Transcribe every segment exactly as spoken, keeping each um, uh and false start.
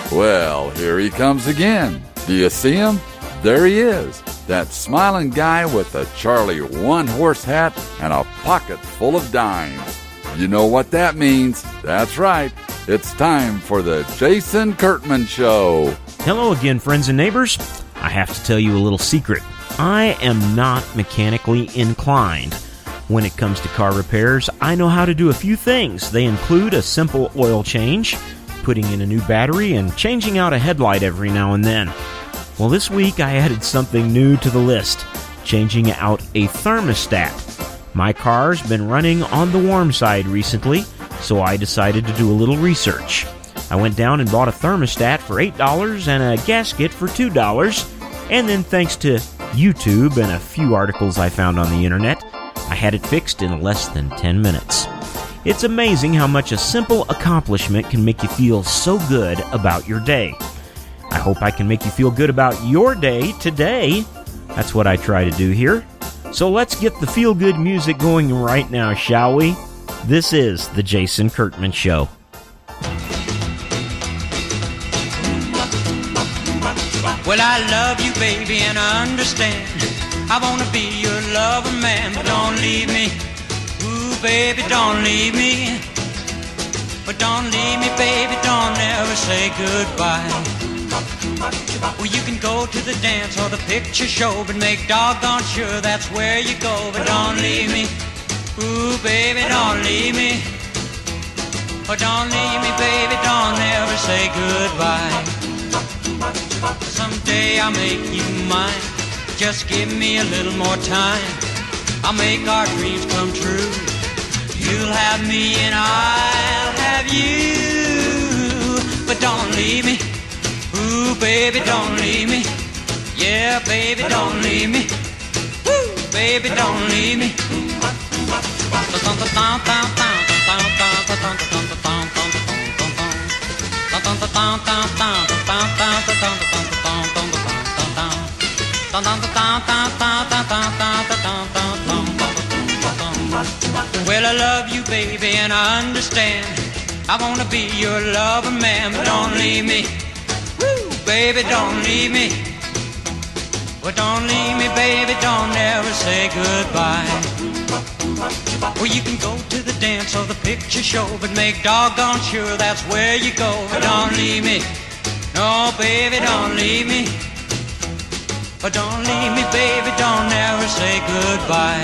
Well, here he comes again. Do you see him? There he is, that smiling guy with the Charlie one-horse hat and a pocket full of dimes. You know what that means. That's right. It's time for the Jason Kurtman Show. Hello again, friends and neighbors. I have to tell you a little secret. I am not mechanically inclined. When it comes to car repairs, I know how to do a few things. They include a simple oil change, putting in a new battery, and changing out a headlight every now and then. Well, this week I added something new to the list, changing out a thermostat. My car's been running on the warm side recently, so I decided to do a little research. I went down and bought a thermostat for eight dollars and a gasket for two dollars, and then thanks to YouTube and a few articles I found on the internet, I had it fixed in less than ten minutes. It's amazing how much a simple accomplishment can make you feel so good about your day. I hope I can make you feel good about your day today. That's what I try to do here. So let's get the feel-good music going right now, shall we? This is the Jason Kurtman Show. Well, I love you, baby, and I understand. I want to be your lover, man, but don't leave me. Ooh, baby, don't leave me. But don't leave me, baby, don't ever say goodbye. Well, you can go to the dance or the picture show, but make doggone sure that's where you go. But don't leave me, ooh, baby, don't leave me. Oh, don't leave me, baby, don't ever say goodbye. Someday I'll make you mine, just give me a little more time. I'll make our dreams come true. You'll have me and I'll have you. But don't leave me, ooh, baby, don't leave me. Yeah, baby, don't leave me. Woo, baby, don't leave me. Well, I love you, baby, and I understand. I wanna be your lover, man, but don't leave me. Woo, baby, don't leave me. Well, don't leave me, baby, don't ever say goodbye. Well, you can go to the dance or the picture show, but make doggone sure that's where you go. But don't leave me, no, baby, don't leave me. But don't leave me, baby, don't ever say goodbye.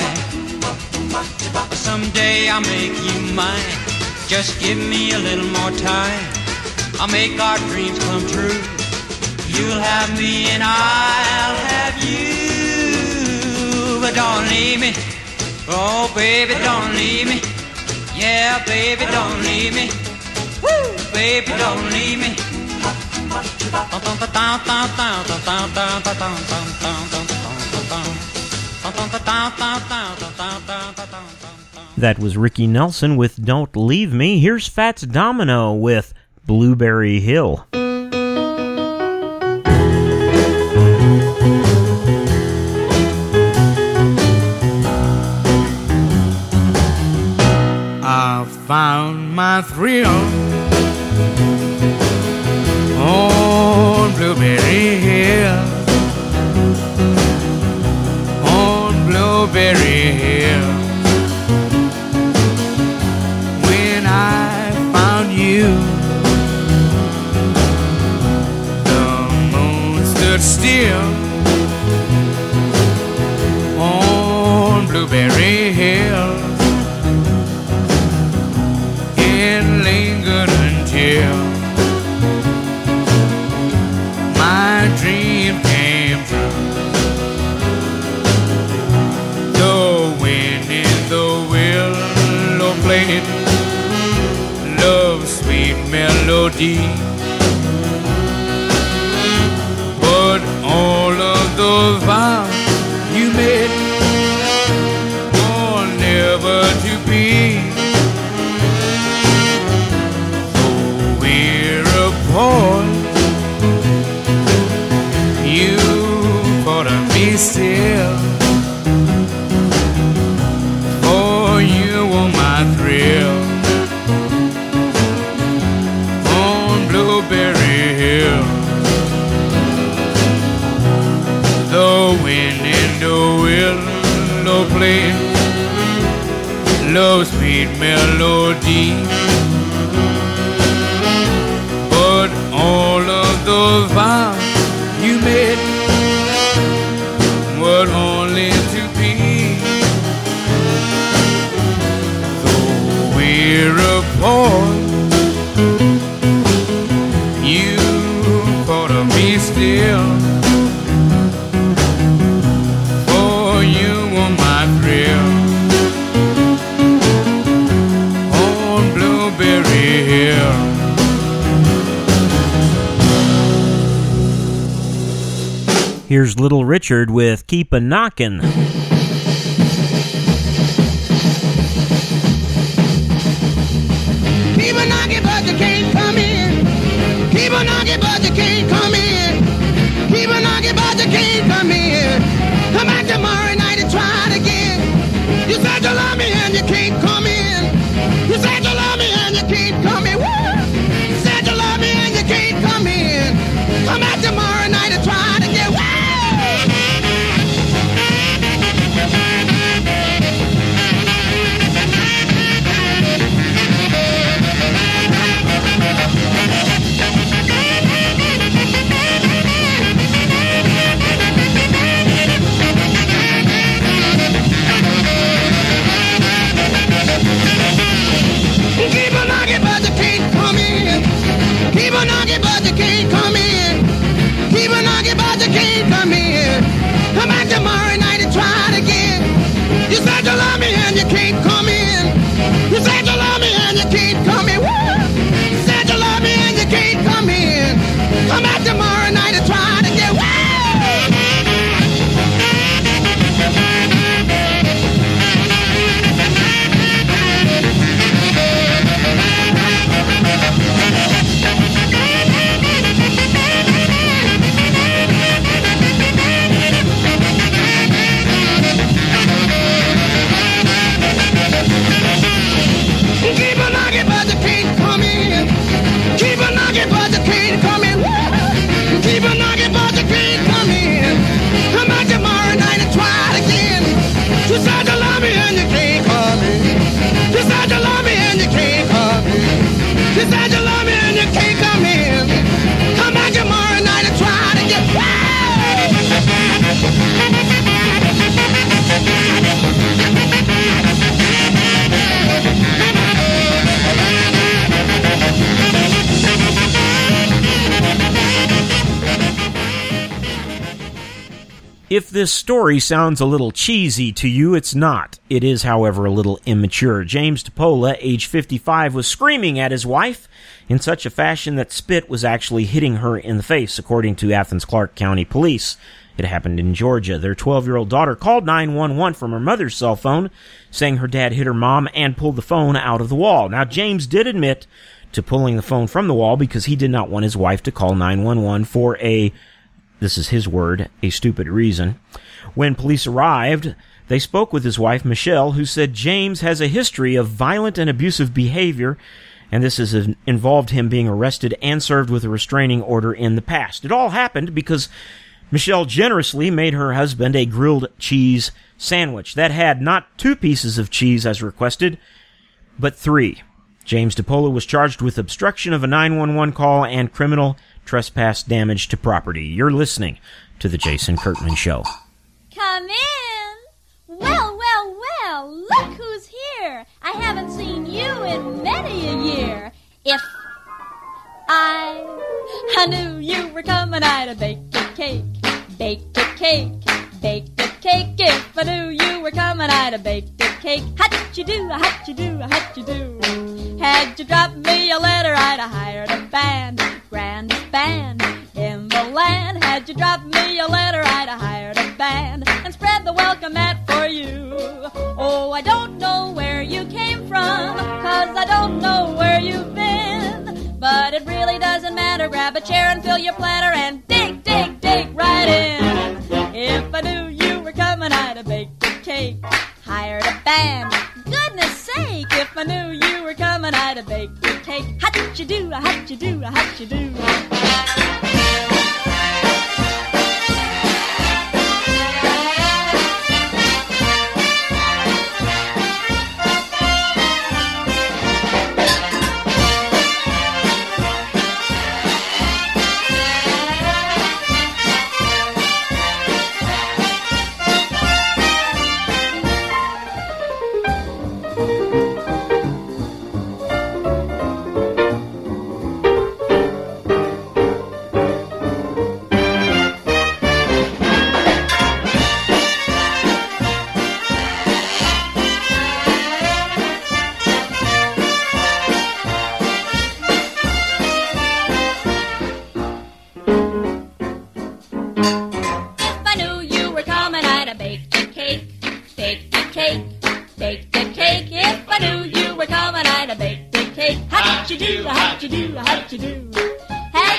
Someday I'll make you mine, just give me a little more time. I'll make our dreams come true. You'll have me and I'll have you. But don't leave me, oh baby, don't leave me. Yeah, baby, don't leave me. Woo, baby, don't leave me. That was Ricky Nelson with Don't Leave Me. Here's Fats Domino with Blueberry Hill. I found my thrill on Blueberry Hill, on Blueberry Hill. When I found you, the moon stood still on Blueberry Hill. It lingered until my dream came true. The wind in the willow played love's sweet melody, but all of the vows you made were never to be. You thought of me still, for you were my thrill on Blueberry Hill. playing love's sweet melody. But all of those vows you made were only to be. Though we're apart, you thought of me still. For you were my thrill on Blueberry Hill. Here's Little Richard with Keep a Knockin'. Keep a knocking, but you can't come in. Keep a knocking, but you can't come in. Keep a knocking, but you can't come in. Come back tomorrow night and try it again. You said you love me and you can't come in. You said you love me and you can't come in. Woo! You said you love me and you can't come in. Come back tomorrow night and try it again. Woo! Keep a knocking, but you can't come in. Keep a knocking, but you can't come in. Keep a knocking, but you can't come in. Come back tomorrow night and try it again. You said you love me and you can't come in. You said you love me and you can't come in. Woo! You said you love me and you can't come in. Come back tomorrow night and try it again. Woo! Keep a knocking, but you can't come in. Keep a knocking, but you can't come in. Woo! Keep a knocking, but you can't come in. Come back tomorrow night and try it again. You said you love me and you can't come in. You said you love me and you can't come in. You said you love me and you can't come in. Come back tomorrow night and try it again. Woo! If this story sounds a little cheesy to you, it's not. It is, however, a little immature. James DePola, age fifty-five, was screaming at his wife in such a fashion that spit was actually hitting her in the face, according to Athens-Clarke County Police. It happened in Georgia. Their twelve-year-old daughter called nine one one from her mother's cell phone, saying her dad hit her mom and pulled the phone out of the wall. Now, James did admit to pulling the phone from the wall because he did not want his wife to call nine one one for a, this is his word, a stupid reason. When police arrived, they spoke with his wife, Michelle, who said James has a history of violent and abusive behavior, and this has involved him being arrested and served with a restraining order in the past. It all happened because Michelle generously made her husband a grilled cheese sandwich that had not two pieces of cheese as requested, but three. James DePola was charged with obstruction of a nine one one call and criminal trespass damage to property. You're listening to The Jason Kurtman Show. Come in. Well, well, well, look who's here. I haven't seen you in many a year. If I, I knew you were coming, I'd have baked a cake, baked a cake, baked a cake. If I knew you were coming, I'd have baked a cake. How'd you do, how'd you do, how'd you do? Had you dropped me a letter, I'd have hired a band, grandest band in the land. Had you dropped me a letter, I'd have hired a band and spread the welcome mat for you. Oh, I don't know where you came from, 'cause I don't know where you've been. But it really doesn't matter. Grab a chair and fill your platter and dig, dig, dig right in. If I knew you were coming, I'd have baked a cake, hired a band. Goodness sake, if I knew you were coming, I'd have baked a cake. How'd you do, how'd you do, how'd you do?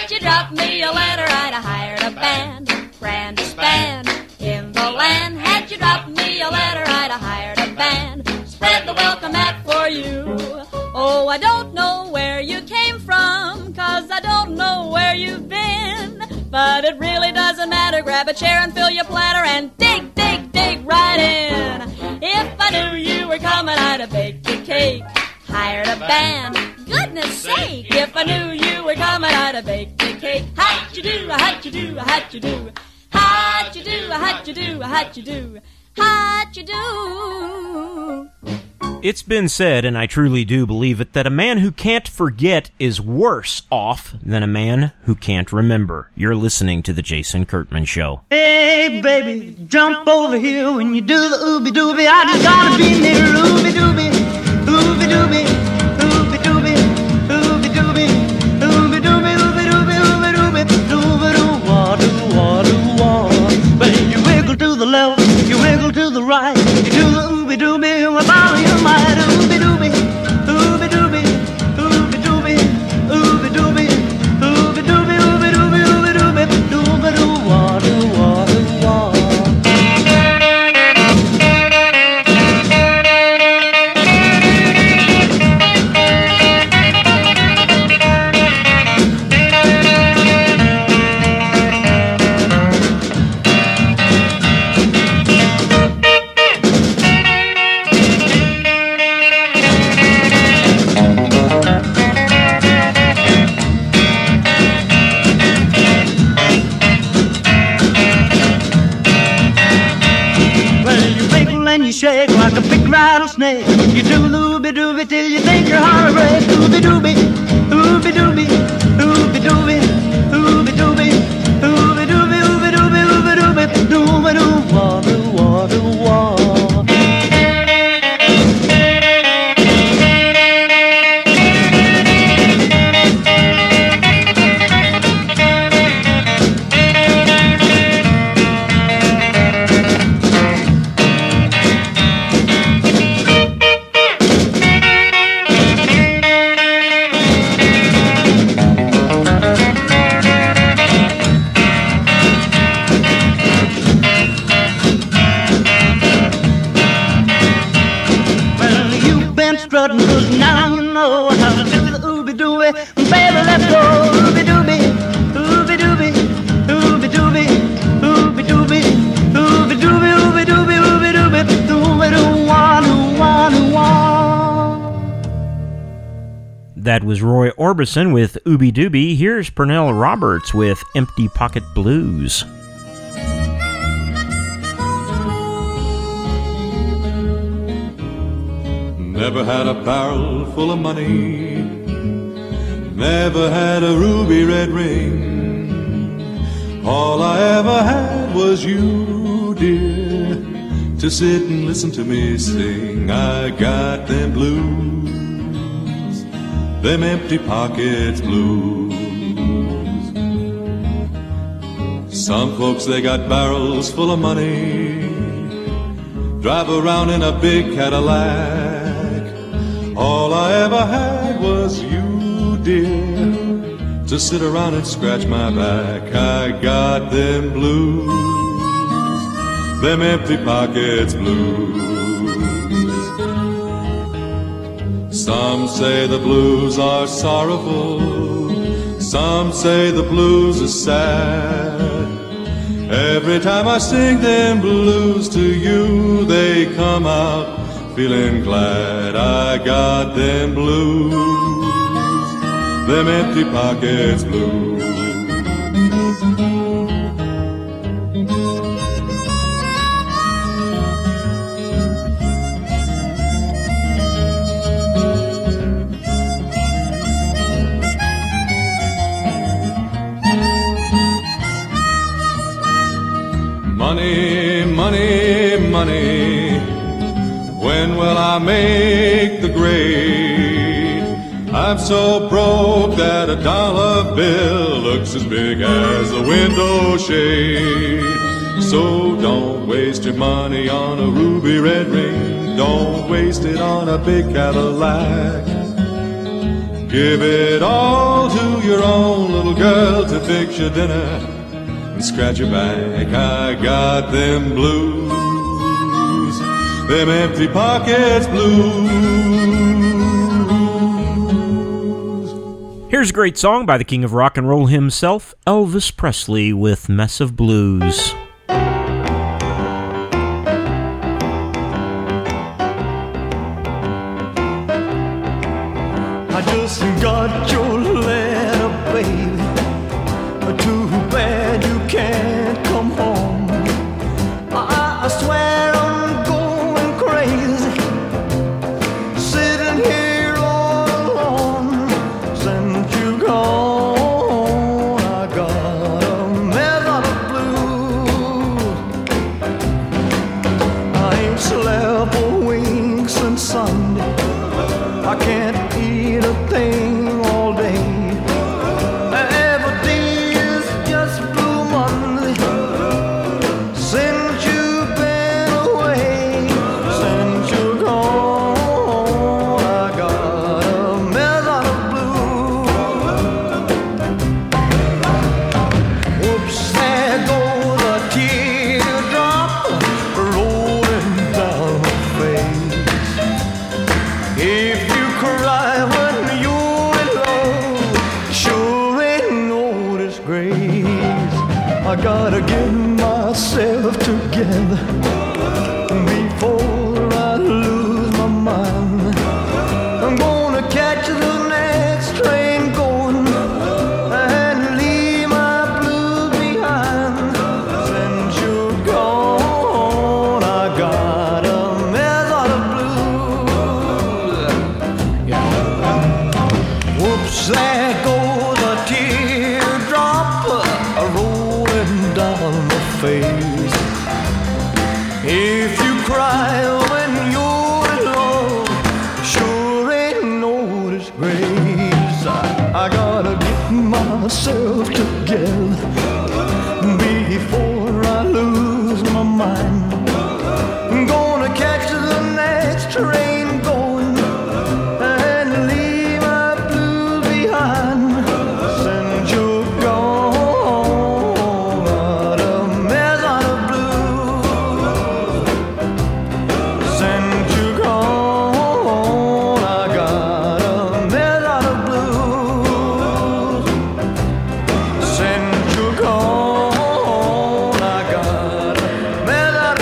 Had you dropped me a letter, I'd have hired a band, grandest band in the land. Had you dropped me a letter, I'd have hired a band, spread the welcome mat for you. Oh, I don't know where you came from, 'cause I don't know where you've been, but it really doesn't matter. Grab a chair and fill your platter and dig, dig, dig right in. If I knew you were coming, I'd have baked a cake, hired a band. Goodness sake, if I knew you were coming, I'd have baked a cake. How'd you do, how'd you do, how'd you do, how'd you do, how'd you do, how'd you do, how'd you do. It's been said, and I truly do believe it, that a man who can't forget is worse off than a man who can't remember. You're listening to The Jason Kurtman Show. Hey, baby, jump over here when you do the ooby-dooby. I just gotta be near ooby-dooby, ooby-dooby, ooby-dooby, ooby-dooby, ooby-dooby, ooby-dooby, ooby-dooby, dooby-doo-wah, doo-wah, doo-wah. But you wiggle to the left, you wiggle to the right, you do the ooby-dooby with all of your might. Ooby-dooby, ooby-dooby, ooby-dooby, ooby-dooby, ooby-dooby, ooby-dooby, ooby-dooby, dooby-doo-wah, doo-wah, doo-wah. You shake like a big rattlesnake. You do ooby-dooby till you think your heart will break. Ooby-dooby, ooby-dooby, ooby-dooby, ooby-dooby, ooby-dooby, ooby-dooby, ooby-dooby, dooby-doo-wah, doo-wah, doo-wah. Now you know how to do the ooby-dooby. Baby, let's go. Ooby-dooby, ooby-dooby, ooby-dooby, ooby-dooby, ooby-dooby, ooby-dooby, ooby-dooby, dooby-doo-wah, doo-wah, doo-wah. That was Roy Orbison with Ooby-Dooby. Here's Pernell Roberts with Empty Pocket Blues. Never had a barrel full of money, never had a ruby red ring. All I ever had was you, dear, to sit and listen to me sing. I got them blues, them empty pockets blues. Some folks, they got barrels full of money, drive around in a big Cadillac. All I ever had was you, dear, to sit around and scratch my back. I got them blues, them empty pockets blues. Some say the blues are sorrowful, some say the blues are sad. Every time I sing them blues to you, they come out feeling glad. I got them blues, them empty pockets blues. Money, money, money, when will I make the grade? I'm so broke that a dollar bill looks as big as a window shade. So don't waste your money on a ruby red ring, don't waste it on a big Cadillac. Give it all to your own little girl to fix your dinner and scratch your back. I got them blues, them empty pockets blues. Here's a great song by the king of rock and roll himself, Elvis Presley, with Mess of Blues. I just got your letter, baby. Too bad you can't come home. I, I swear I'm going crazy, sitting here all alone. Since you gone, I got a mess of blues. I ain't slept a wink since Sunday. I can't eat a thing all day. Every day is just Blue Monday since you've been away. Since you're gone, I got a mess of blues. Whoops, there goes a teardrop rolling down my face. If you cry when you're in love, sure ain't no disgrace. I gotta get myself together before I lose my mind. I'm gonna catch the next train going and leave my blues behind. Since you're gone, I got a mess of blues. Whoops, there goes a teardrop rolling down my face. If you cry when you're in love, sure ain't no disgrace. I, I gotta get myself together before I lose my mind. I'm gonna catch the next train going and leave my blues behind. Since you're gone, got a mess of blues. Since you're gone, I got a mess of blues. Since you're gone, I got a mess of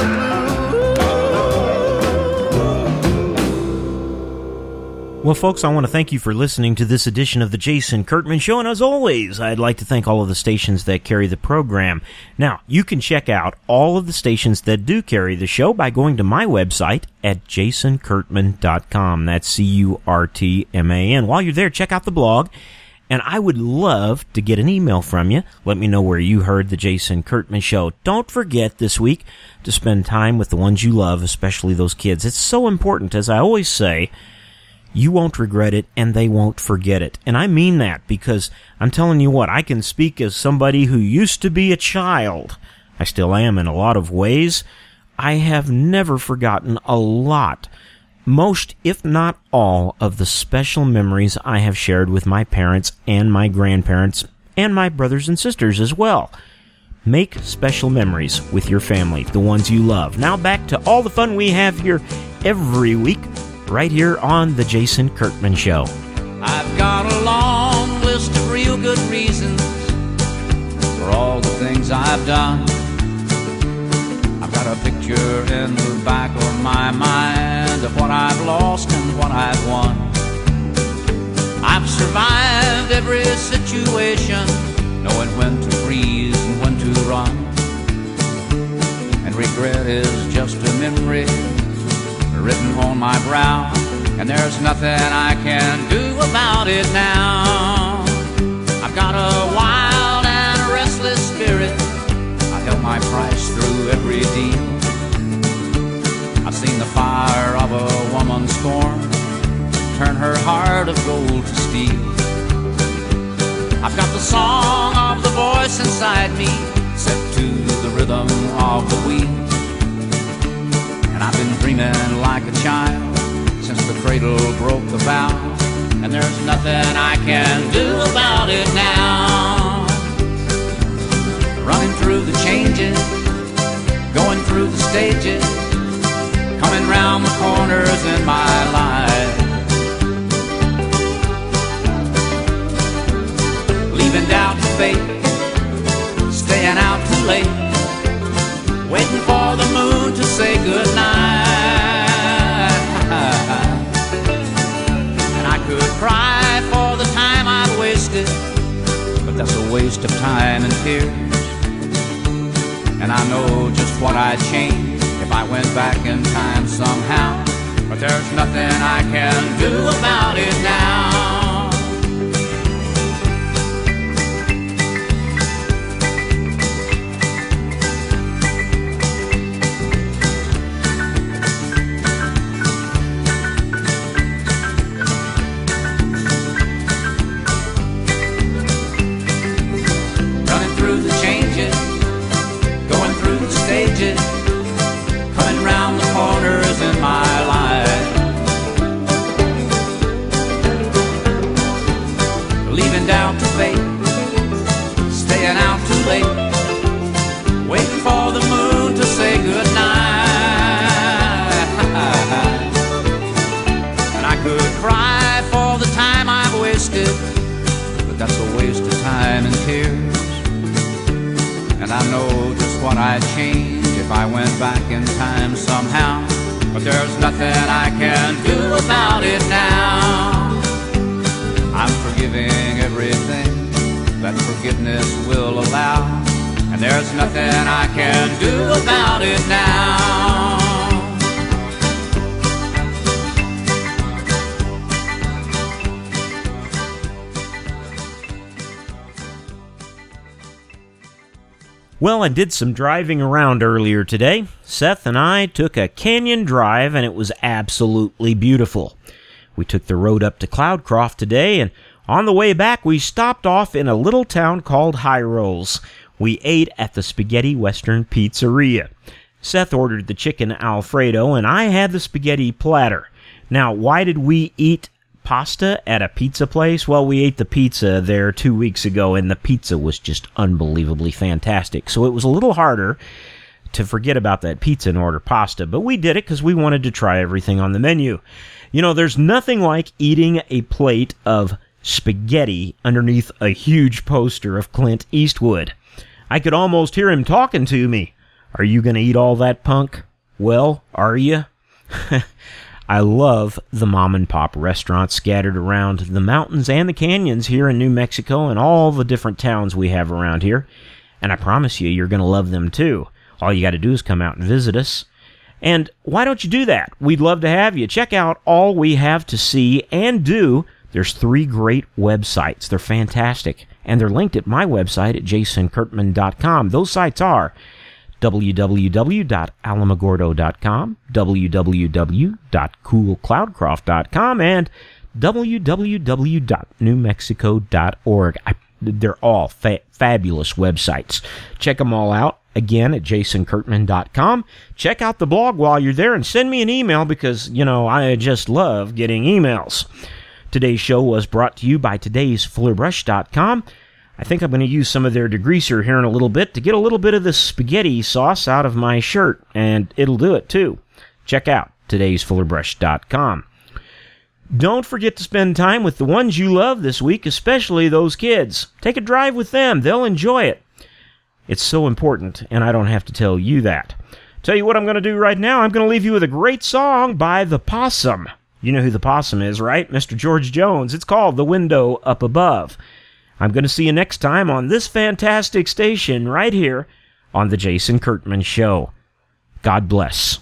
blues. Well, folks, I want to thank you for listening to this edition of the Jason Kurtman Show, and as always, I'd like to thank all of the stations that carry the program. Now, you can check out all of the stations that do carry the show by going to my website at jason kurtman dot com. That's C U R T M A N. While you're there, check out the blog, and I would love to get an email from you. Let me know where you heard the Jason Kurtman Show. Don't forget this week to spend time with the ones you love, especially those kids. It's so important, as I always say. You won't regret it, and they won't forget it. And I mean that, because I'm telling you what, I can speak as somebody who used to be a child. I still am in a lot of ways. I have never forgotten a lot, most, if not all, of the special memories I have shared with my parents and my grandparents, and my brothers and sisters as well. Make special memories with your family, the ones you love. Now back to all the fun we have here every week, right here on The Jason Kurtman Show. I've got a long list of real good reasons for all the things I've done. I've got a picture in the back of my mind of what I've lost and what I've won. I've survived every situation, knowing when to freeze and when to run. And regret is just a memory written on my brow, and there's nothing I can do about it now. I've got a wild and a restless spirit. I held my price through every deal. I've seen the fire of a woman scorn turn her heart of gold to steel. I've got the song of the voice inside me set to the rhythm of the wheel. And I've been dreaming like a child since the cradle broke the vow. and there's nothing I can do about it now. Running through the changes, going through the stages, coming round the corners in my life. Leaving doubt to fate, staying out too late, waiting for the moon to say goodnight. And I could cry for the time I've wasted, but that's a waste of time and tears. And I know just what I'd change if I went back in time somehow, but there's nothing I can do about it now. Coming round the corners in my life, leaving doubt to fate, staying out too late, waiting for the moon to say goodnight. And I could cry for the time I've wasted, but that's a waste of time and tears. And I know just what I'd change if I went back in time somehow, but there's nothing I can do about it now. I'm forgiving everything that forgiveness will allow, and there's nothing I can do about it now. Well, I did some driving around earlier today. Seth and I took a canyon drive, and it was absolutely beautiful. We took the road up to Cloudcroft today, and on the way back, we stopped off in a little town called High Rolls. We ate at the Spaghetti Western Pizzeria. Seth ordered the chicken Alfredo, and I had the spaghetti platter. Now, why did we eat pasta at a pizza place? Well, we ate the pizza there two weeks ago, and the pizza was just unbelievably fantastic. So it was a little harder to forget about that pizza and order pasta, but we did it because we wanted to try everything on the menu. You know, there's nothing like eating a plate of spaghetti underneath a huge poster of Clint Eastwood. I could almost hear him talking to me. Are you going to eat all that, punk? Well, are you? I love the mom-and-pop restaurants scattered around the mountains and the canyons here in New Mexico and all the different towns we have around here. And I promise you, you're going to love them too. All you got to do is come out and visit us. And why don't you do that? We'd love to have you. Check out all we have to see and do. There's three great websites. They're fantastic. And they're linked at my website at jason kurtman dot com. Those sites are w w w dot alamogordo dot com, w w w dot cool cloudcroft dot com, and w w w dot new mexico dot org. I, they're all fa- fabulous websites. Check them all out, again, at jason kurtman dot com. Check out the blog while you're there and send me an email because, you know, I just love getting emails. Today's show was brought to you by todays fuller brush dot com. I think I'm going to use some of their degreaser here in a little bit to get a little bit of the spaghetti sauce out of my shirt, and it'll do it too. Check out todays fuller brush dot com. Don't forget to spend time with the ones you love this week, especially those kids. Take a drive with them. They'll enjoy it. It's so important, and I don't have to tell you that. Tell you what I'm going to do right now. I'm going to leave you with a great song by The Possum. You know who The Possum is, right? Mister George Jones. It's called The Window Up Above. I'm going to see you next time on this fantastic station right here on The Jason Kurtman Show. God bless.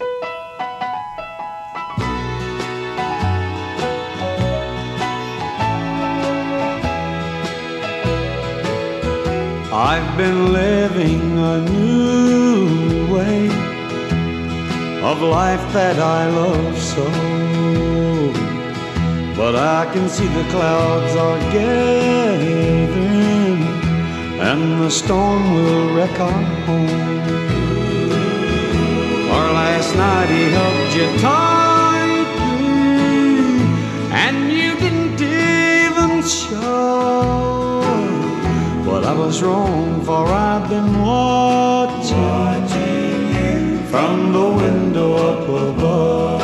I've been living a new way of life that I love so, but I can see the clouds are gathering and the storm will wreck our home. For last night he hugged you tightly and you didn't dare show. But I was wrong, for I've been watching, watching you from the window up above.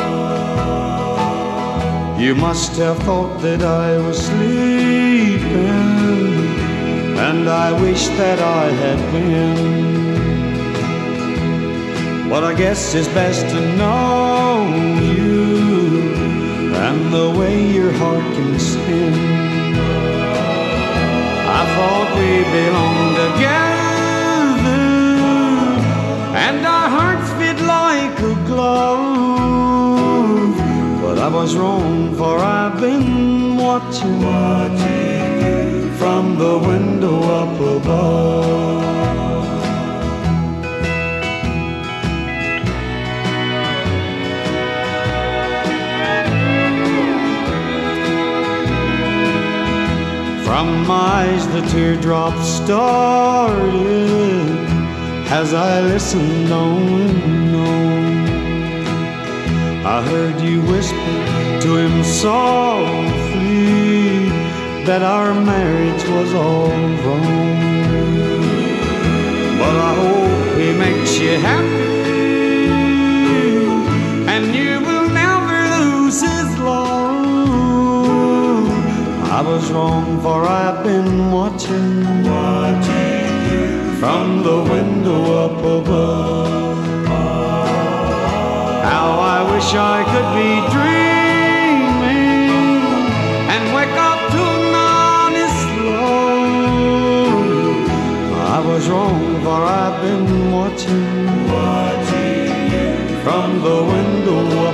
You must have thought that I was sleeping, and I wish that I had been. But I guess it's best to know you and the way your heart can spin. I thought we belonged together, and our hearts fit like a glove. But I was wrong, for I've been watching, watching from the window up above. From my eyes the teardrops started as I listened on and on. I heard you whisper to him softly that our marriage was all wrong. But I hope he makes you happy, and you will never lose his love. I was wrong, for I've been watching, watching you from the window up above. How I wish I could be dreaming and wake up to an honest love. I was wrong, for I've been watching, watching you from the window up above.